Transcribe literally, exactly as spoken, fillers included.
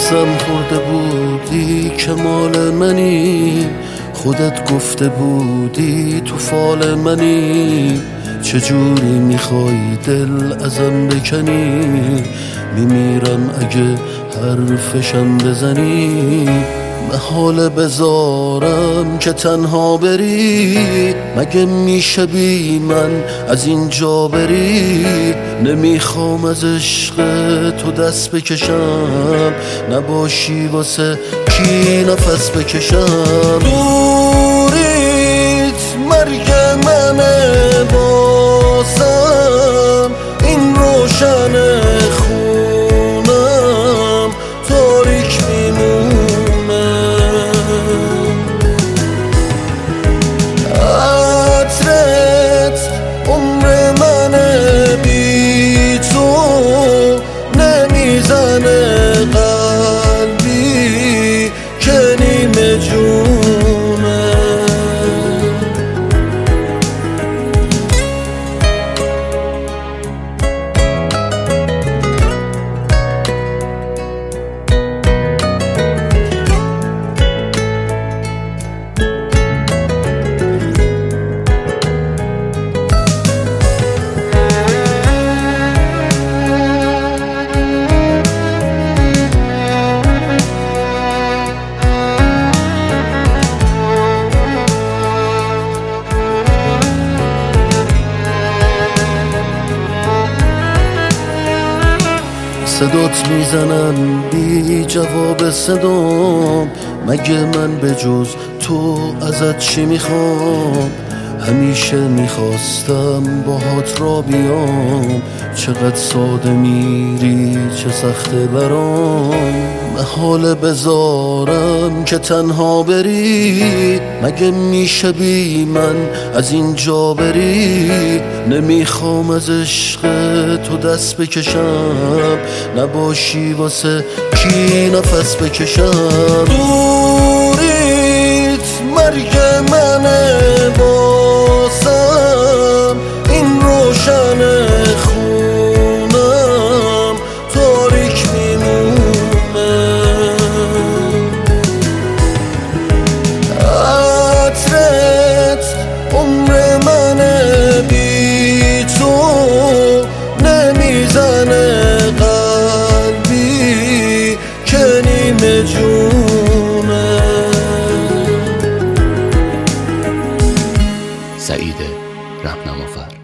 قسم خورده بودی که مال منی، خودت گفته بودی تو فال منی. چجوری میخوای دل ازم بکنی؟ میمیرم اگه حرفشم بزنی. محاله بذارم که تنها بری، مگه میشه بی من از اینجا بری؟ نمیخوام از عشق تو دست بکشم، نباشی واسه کی نفس بکشم. دوریت مرگ منه، بازم این روشن خونم تاریک میمونه. عطرت عمر منه، بی تو نمیزنه قلبی که نیمه جونه. صدات میزنم بی جواب صدام، مگه من به جز تو ازت چی میخوام؟ همیشه میخواستم باهات را بیام، چقدر ساده میری چه سخته برام. محاله بذارم که تنها بری، مگه میشه بی من از اینجا بری؟ نمیخوام از عشق تو دست بکشم، نباشی واسه کی نفس بکشم. دوریت مرگ منه، بازم این روشن خونم تاریک میمونه. عطرت عمر منه، بی تو نمیزنه قلبی که نیمه جونه. سعید رهنمافر.